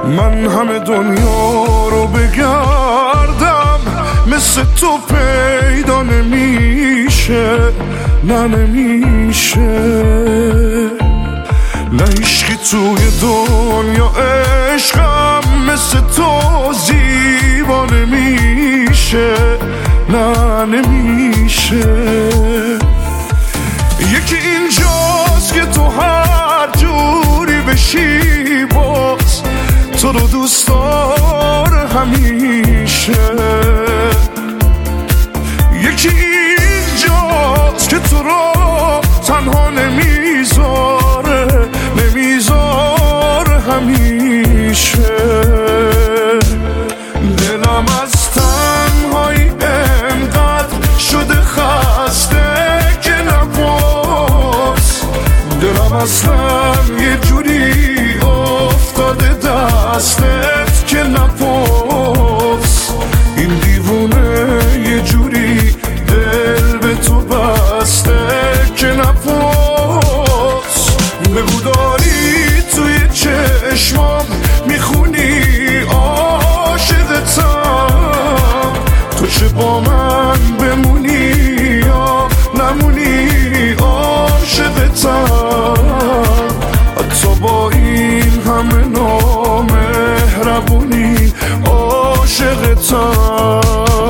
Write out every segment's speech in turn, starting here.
من همه دنیا رو بگردم مثل تو پیدا نمیشه، نه نمیشه. نه عشقی توی دنیا عشقم مثل تو زیبا نمیشه، نه نمیشه. یکی اینجاست که تو هر جوری بشی باز تو رو دوست داره همیشه. یکی اینجاست که تو رو تنها نمیذاره همیشه. دلم از تنهایی انقدر شده خسته که نباز، دلم اصلا یه جوری افتاده دستت که نپاس. این دیوونه یه جوری دل به تو بسته که نپاس. بگو داری توی چشمام میخونی عاشقتم، تو چه با من بمونی یا نمونی عاشقتم. حتی با این همه نامهربونی عاشقتم.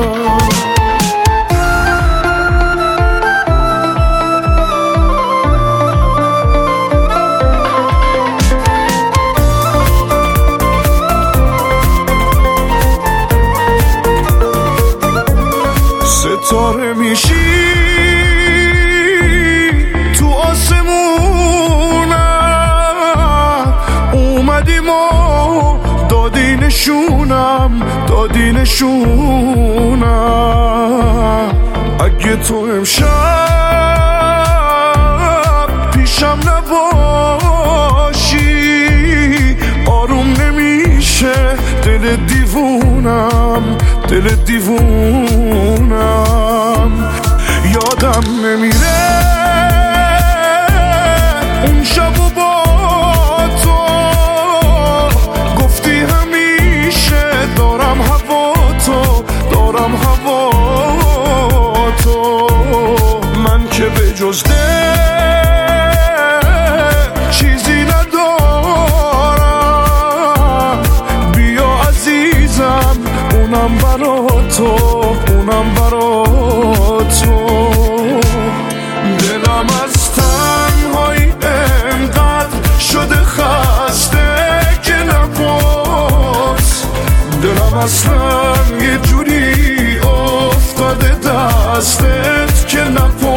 ستاره میشی تو آسمونم، اومدیم و دادی نشونم. اگه تو امشب پیشم نباشی آروم نمیشه دل دیوونم. یادم نمیره اون شب و با تو گفتی همیشه دارم هوا تو. من که به جز دل چیزی ندارم، بیا عزیزم اونم برا تو. دلم از تنهایی انقدر شده خسته که نباز، دلم اصلا یه جوری افتاده دستت که نپاس.